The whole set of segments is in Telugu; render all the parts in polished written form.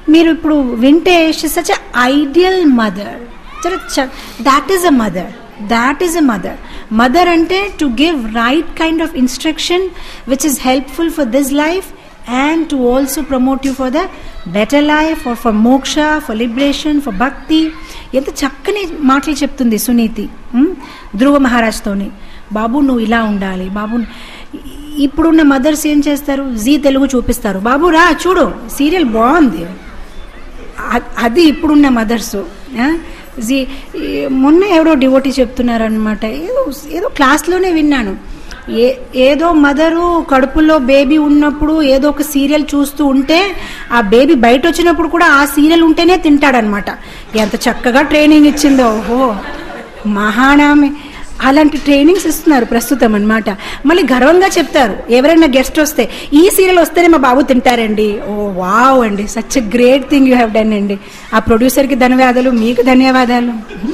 మీరు ఇప్పుడు వింటే such ideal mother, that is a mother. That is a mother. Mother ante to give right kind of instruction which is helpful for this life and to also promote you for the better life or for moksha, for liberation, for bhakti. ఎంత చక్కని మాటలు చెప్తుంది సునీతి ధ్రువ మహారాజ్తోని. బాబు నువ్వు ఇలా ఉండాలి బాబు. ఇప్పుడున్న మదర్స్ ఏం చేస్తారు, జీ తెలుగు చూపిస్తారు, బాబు రా చూడు సీరియల్ బాగుంది. అది ఇప్పుడున్న మదర్స్. మొన్న ఎవరో డివోటీ చెప్తున్నారనమాట, ఏదో క్లాస్లోనే విన్నాను. ఏదో మదరు కడుపులో బేబీ ఉన్నప్పుడు ఏదో ఒక సీరియల్ చూస్తూ ఉంటే ఆ బేబీ బయట వచ్చినప్పుడు కూడా ఆ సీరియల్ ఉంటేనే తింటాడనమాట. ఎంత చక్కగా ట్రైనింగ్ ఇచ్చిందో. ఓహో మహానామే. అలాంటి ట్రైనింగ్స్ ఇస్తున్నారు ప్రస్తుతం అనమాట. మళ్ళీ గర్వంగా చెప్తారు ఎవరైనా గెస్ట్ వస్తే, ఈ సీరియల్ వస్తేనే మా బాబు తింటారండి. ఓ వావ్ అండి, such a great thing you have done అండి. ఆ ప్రొడ్యూసర్కి ధన్యవాదాలు, మీకు ధన్యవాదాలు.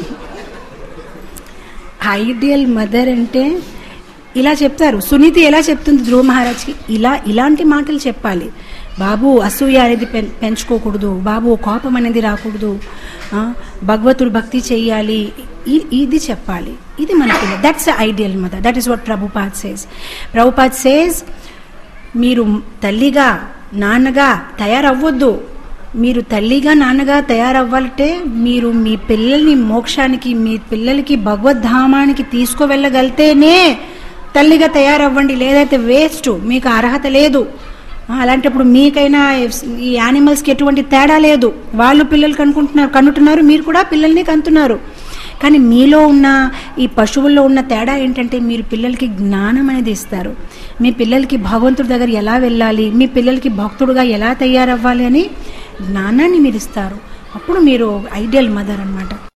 ఐడియల్ మదర్ అంటే ఇలా చెప్తారు. సునీతి ఎలా చెప్తుంది ధ్రువ మహారాజ్కి, ఇలాంటి మాటలు చెప్పాలి. బాబు అసూయ అనేది పెంచుకోకూడదు, బాబు కోపం అనేది రాకూడదు, భగవతుడు భక్తి చెయ్యాలి, ఇది చెప్పాలి. ఇది మన పిల్ల. That's ideal mother. That is what Prabhupada says. Prabhupada says మీరు తల్లిగా నాన్నగా తయారవ్వద్దు. మీరు తల్లిగా నాన్నగా తయారవ్వాలంటే మీరు మీ పిల్లల్ని మోక్షానికి, మీ పిల్లలకి భగవద్ధామానికి తీసుకువెళ్ళగలితేనే తల్లిగా తయారవ్వండి. లేదైతే వేస్ట్, మీకు అర్హత లేదు. అలాంటప్పుడు మీకైనా ఈ యానిమల్స్కి ఎటువంటి తేడా లేదు. వాళ్ళు పిల్లలు కనుంటున్నారు, మీరు కూడా పిల్లల్ని కంటున్నారు. కానీ మీలో ఉన్న ఈ పశువుల్లో ఉన్న తేడా ఏంటంటే మీరు పిల్లలకి జ్ఞానం అనేది ఇస్తారు. మీ పిల్లలకి భగవంతుడి దగ్గర ఎలా వెళ్ళాలి, మీ పిల్లలకి భక్తుడుగా ఎలా తయారవ్వాలి అని జ్ఞానాన్ని మీరు ఇస్తారు. అప్పుడు మీరు ఐడియల్ మదర్ అన్నమాట.